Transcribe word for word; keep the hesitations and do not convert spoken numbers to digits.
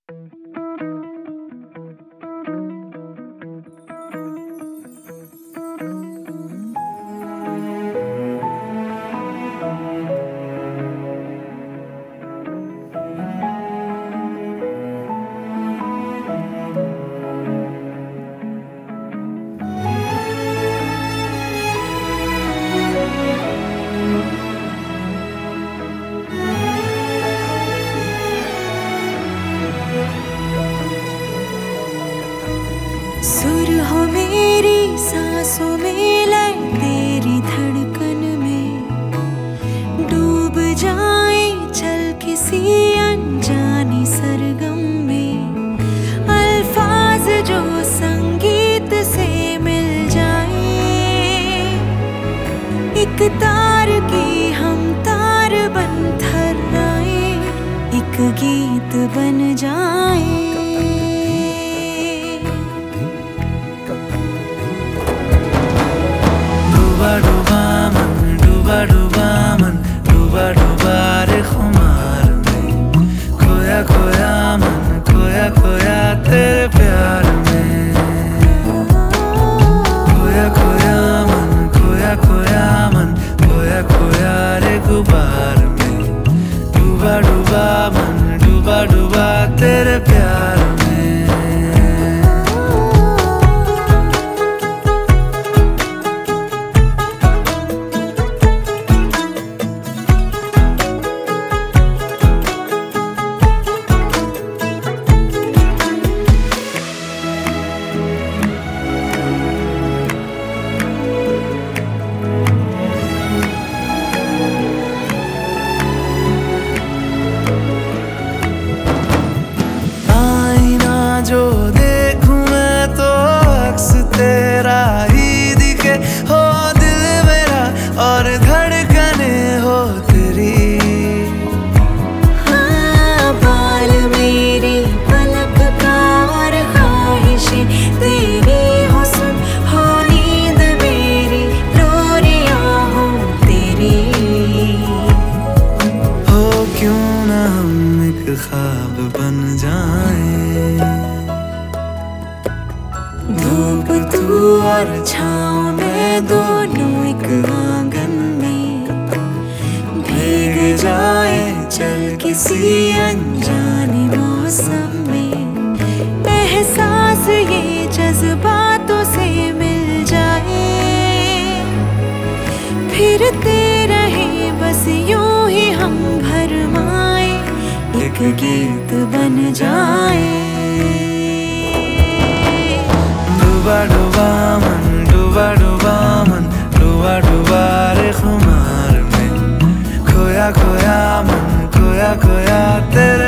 सुर हो मेरी सांसों में, लय तेरी धड़कन में, डूब जाए चल किसी अनजानी सरगम में। अल्फाज जो संगीत से मिल जाए, एक तार की हम तार बन थर्राए, एक गीत बन जाए। डूबा डूबा मन, डूबा डूबा मन, डूबा डूबा रे खुमार में, खोया खोया मन, खोया खोया तेरे प्यार में। खोया खोया मन, खोया खोया मन, खोया खोया रे गुबार में, डूबा डूबा मन, डूबा डूबा तेरे प्यार में। जो देखूं मैं तो अक्स तेरा ही दिखे, हो दिल मेरा और धड़कने हो तेरी। हाँ, बाल मेरी पलक का और ख्वाहिशें तेरी हो, सुन हो नींद मेरी, लोरियां हो तेरी। हो क्यों ना हम एक ख्वाब बन जाएं, धूप तू और छाँव में दोनों एक आंगन में, भीग जाए चल किसी अनजाने मौसम में। एहसास ये जज्बातों से मिल जाए, फिरते रहे बस यूं ही हम भरमाए, एक गीत बन जाए। डूबा डूबा मन, डूबा डूबा मन, डूबा डूबा रे खुमार में, खोया खोया मन, खोया खोया तेरे